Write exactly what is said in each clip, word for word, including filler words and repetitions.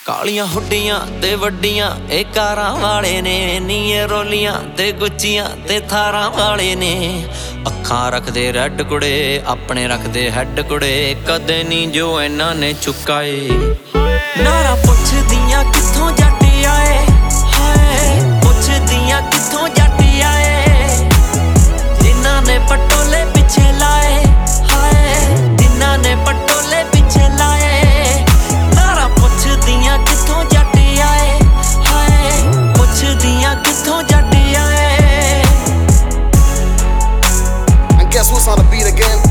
ਕਾਲੀਆਂ ਹੁੱਡੀਆਂ ਤੇ ਵੱਡੀਆਂ ਇਹ ਕਾਰਾਂ ਵਾਲੇ ਨੇ, ਨੀਏ ਰੋਲੀਆਂ ਤੇ ਗੁੱਚੀਆਂ ਤੇ ਥਾਰਾਂ ਵਾਲੇ ਨੇ। ਅੱਖਾਂ ਰੱਖਦੇ ਰੈੱਡ ਕੁੜੇ, ਆਪਣੇ ਰੱਖਦੇ ਹੈਡ ਕੁੜੇ, ਕਦੇ ਨਹੀਂ ਜੋ ਇਹਨਾਂ ਨੇ ਚੁੱਕਾਏ। ਨਾਰਾ ਪੁੱਛਦੀਆਂ ਕਿੱਥੋਂ ਜੱਟ ਆਏ, ਹਾਏ ਪੁੱਛਦੀਆਂ ਕਿੱਥੋਂ ਜੱਟ ਆਏ, ਜਿਨ੍ਹਾਂ ਨੇ ਪਟੋਲੇ ਪਿੱਛੇ ਲਾਏ, ਹਾਏ ਜਿਨ੍ਹਾਂ ਨੇ ਪਟੋਲੇ ਪਿੱਛੇ ਲਾਏ। ਨਾਰਾ ਪੁੱਛਦੀਆਂ ਕਿੱਥੋਂ ਜੱਟ ਆਏ, ਹਾਏ ਪੁੱਛਦੀਆਂ ਕਿੱਥੋਂ ਜੱਟ ਆਏ। And guess what's on the beat again?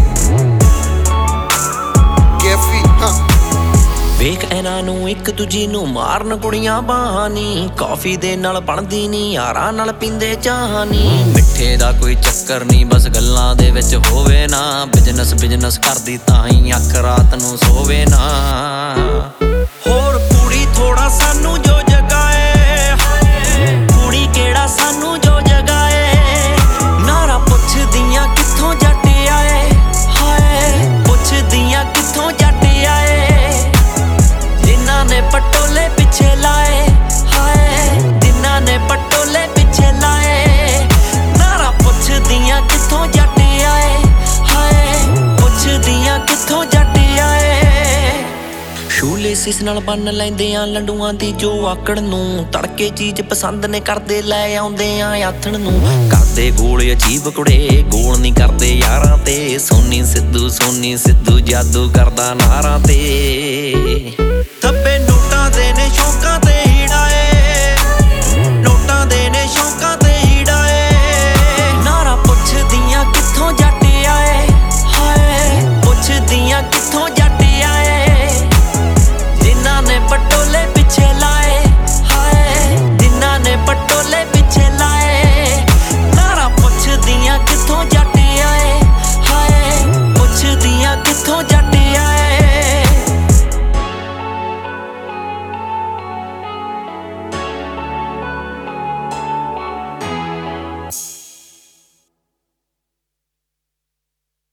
Get feet, huh? ਵੇਖ ਇਹਨਾਂ ਨੂੰ ਇੱਕ ਦੂਜੀ ਨੂੰ ਮਾਰਨ ਕੁੜੀਆਂ ਬਹਾਨੀ, ਕਾਫੀ ਦੇ ਨਾਲ ਬਣਦੀ ਨੀ ਯਾਰਾਂ ਨਾਲ ਪੀਂਦੇ ਚਾਹ ਨੀ। ਮਿੱਠੇ ਦਾ ਕੋਈ ਚੱਕਰ ਨੀ, ਬਸ ਗੱਲਾਂ ਦੇ ਵਿੱਚ ਹੋਵੇ ਨਾ, ਬਿਜਨਸ ਬਿਜਨਸ ਕਰਦੀ ਤਾਂ ਹੀ ਅੱਖ ਰਾਤ ਨੂੰ ਸੋਵੇ ਨਾ। ਹੋਰ ਕੁੜੀ ਥੋੜਾ ਸਾਨੂੰ ਜੋ ਜਗਾਏ, ਕੁੜੀ ਕਿਹੜਾ ਸਾਨੂੰ ਜੋ ਜਗਾਏ। ਨਾਰਾ ਪੁੱਛਦੀਆਂ ਕਿੱਥੋਂ ਜੱਟ ਆਏ, ਹਾਏ ਪੁੱਛਦੀਆਂ ਕਿੱਥੋਂ ਜੱਟ ਆਏ, ਜਿਨ੍ਹਾਂ ਨੇ ਪਟੋਲੇ ਪਿੱਛੇ ਲਾਏ, ਹਾਏ ਜਿਨ੍ਹਾਂ ਨੇ ਪਟੋਲੇ ਪਿੱਛੇ ਲਾਏ। ਨਾਰਾ ਪੁੱਛਦੀਆਂ ਕਿੱਥੋਂ ਜੱਟ ਆਏ, ਹਾਏ ਪੁੱਛਦੀਆਂ ਕਿੱਥੋਂ ਜੱਟ ਆਏ। ਸ਼ੂਲੇਸਿਸ ਨਾਲ ਬੰਨ ਲੈਂਦੇ ਆ ਲੰਡੂਆਂ ਦੀ ਜੋ ਆਕੜ ਨੂੰ, ਤੜਕੇ ਚੀਜ਼ ਪਸੰਦ ਨੇ ਕਰਦੇ ਲੈ ਆਉਂਦੇ ਆ ਆਥਣ ਨੂੰ। ਕਰਦੇ ਗੋਲ ਅਜੀਬ ਕੁੜੇ, ਗੋਲ ਨਹੀਂ ਕਰਦੇ ਯਾਰਾਂ ਤੇ, ਸੋਨੀ ਸਿੱਧੂ ਸੋਨੀ ਸਿੱਧੂ ਜਾਦੂ ਕਰਦਾ ਨਾਰਾਂ ਤੇ।